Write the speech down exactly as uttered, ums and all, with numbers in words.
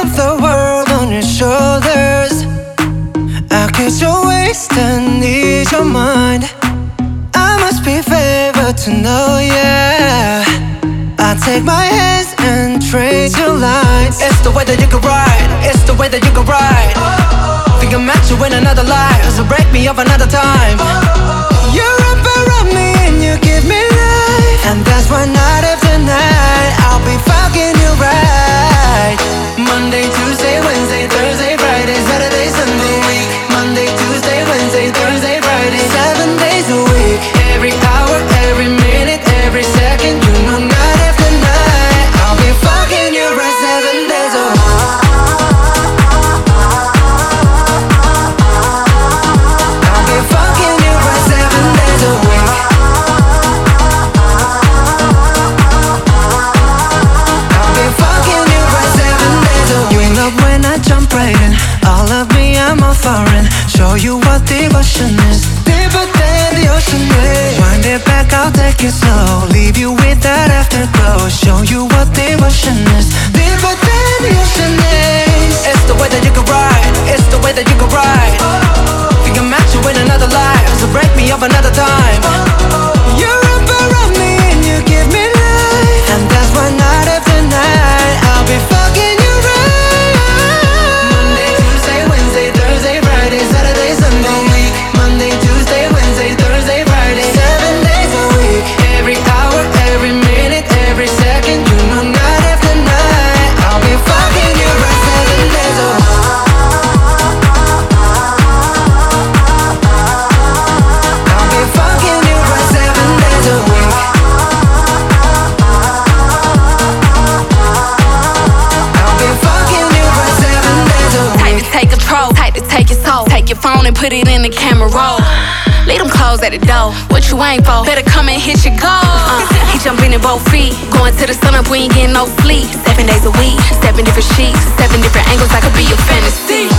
of the world on your shoulders. I'll kiss your waist and ease your mind. I must be favored to know, yeah. I take my hands and trace your lines. It's the way that you can ride, it's the way that you can ride. Think I'm meant to win another life, so break me up another time. You're up around me and you give me life, and that's why night after night I'll be fucking you right. Monday, Tuesday, Wednesday, Thursday, Friday, Saturday, Sunday. Monday, Tuesday, Wednesday, Thursday, Friday, seven days a week. Every hour, every minute, every second, you know night after night I'll be fucking you right seven days a week. I'll be fucking you right seven days a week. I'll be fucking you right seven days a week. You love when I jump right in. All of me, I'm all foreign. Show you what devotion is, deeper than the ocean is. Wind it back, I'll take it slow. Leave you with that afterglow. Show you what devotion is, deeper than the ocean is. It's the way that you can ride, it's the way that you can ride. Think I'm meant to win another life, so break me up another time. You're up around me and you give me life, and that's why night after night I'll be fucking you right. Monday, Tuesday, Wednesday, Thursday, Friday, Saturday, Sunday. Monday, Tuesday, Wednesday, Thursday, Friday, seven days a week. Every hour, every minute, every second, you know night after night I'll be fucking you right seven days a week. I'll be fucking you right seven days a week. I'll be fucking you right seven days a week. Type to take control, type to take your soul. Take your phone and put it in the camera roll. Leave them clothes at the door. What you ain't for? Better come and hit your goal. Uh, he jumping in both feet. Going to the sun up, we ain't getting no sleep. Seven days a week, seven different sheets, seven different angles. I could be your fantasy.